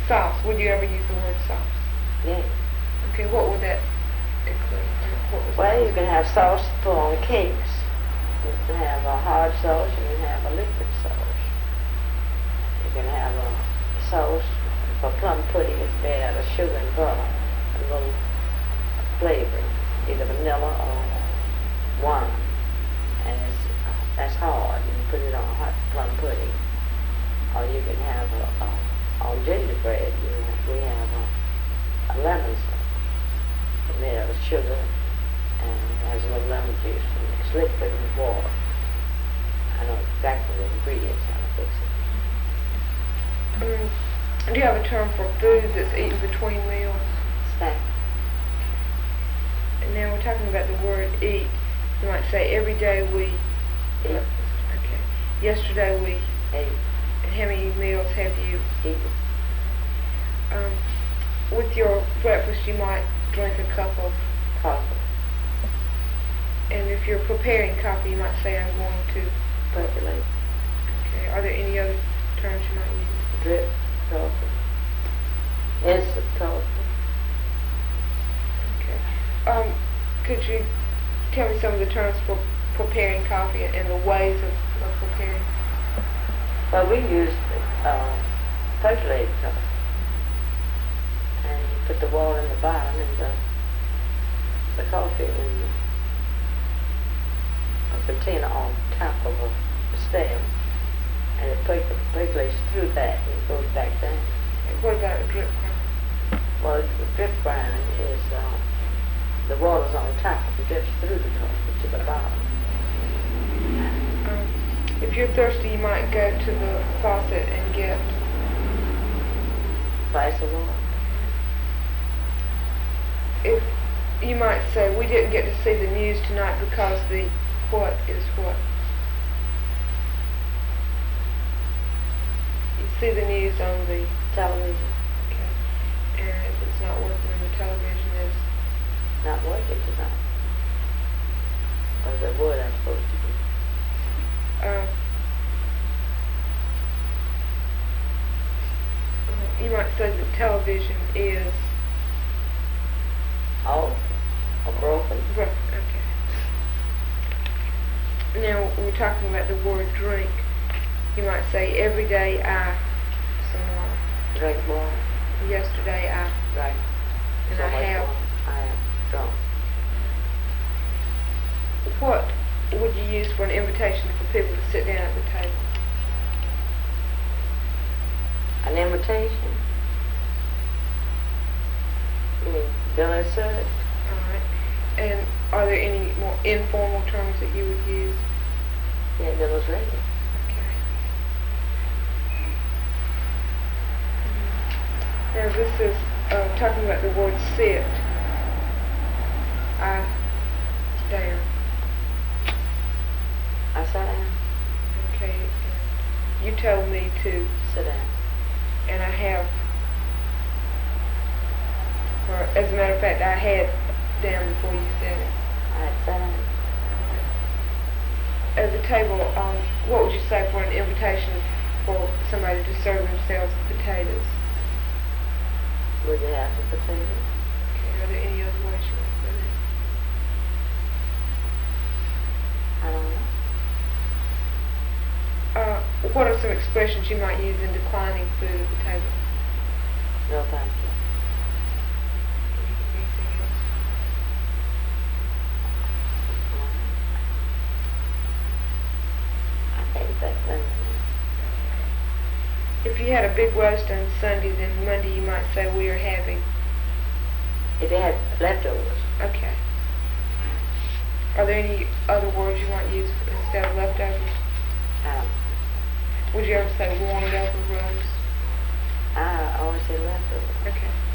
Sauce. Would you ever use the word sauce? Yeah. Okay, what would that include? Well, you can have sauce to put on cakes. You can have a hard sauce, you can have a liquid sauce. You can have a sauce for plum pudding. It's made out of sugar and butter, a little flavoring, either vanilla or wine. And that's hard. You can put it on hot plum pudding. Or you can have on gingerbread, we have a lemon sauce made out of sugar and has a little lemon juice, and it's liquid and water. I know exactly the ingredients, how to fix it. Do you have a term for food that's eaten between meals? Snack. And now we're talking about the word eat. You might say every day we Eat. Okay. Yesterday we Ate. And how many meals have you Eaten. With your breakfast you might drink a cup of Coffee. and if you're preparing coffee you might say I'm going to Percolate. Okay. Are there any other terms you might use? Drip. Coffee. Instant coffee. Okay. Could you tell me some of the terms for preparing coffee and the ways of preparing? Well, we use percolated coffee. And you put the water in the bottom and the coffee in a container on top of a stem. And it percolates through that and it goes back down. And what about a drip grind? Well, the drip grind is the water's on top, it drips through the coffee to the bottom. If you're thirsty, you might go to the faucet and get Glass of water. If you might say, we didn't get to see the news tonight because the what is what? You see the news on the Television. Okay. And if it's not working on the television, it's Not working tonight. Or the wood I'm supposed to be. You might say that television is Off or broken. rough. Okay. Now we're talking about the word drink. You might say every day I some water. Drink water. Yesterday I Right. and So I much have. water. I have drunk. What would you use for an invitation for people to sit down at the table? An invitation? You mean dinner served? Alright. And are there any more informal terms that you would use? Yeah, dinner's ready. Okay. Now this is talking about the word sit. I down. I sat down. Okay. And you told me to, Sit down. and I have, or as a matter of fact, I had down before you said it. I had sat down. At the table, what would you say for an invitation for somebody to serve themselves potatoes? Would you have the potato? Okay, are there any other ways you want to put it? I don't know. What are some expressions you might use in declining food at the table? No, thank you. Anything else? I think that If you had a big roast on Sunday, then Monday you might say we are having. if you had leftovers, Okay. Are there any other words you might use instead of leftovers? Would you ever say warmed over roast? I always say leftovers. Okay.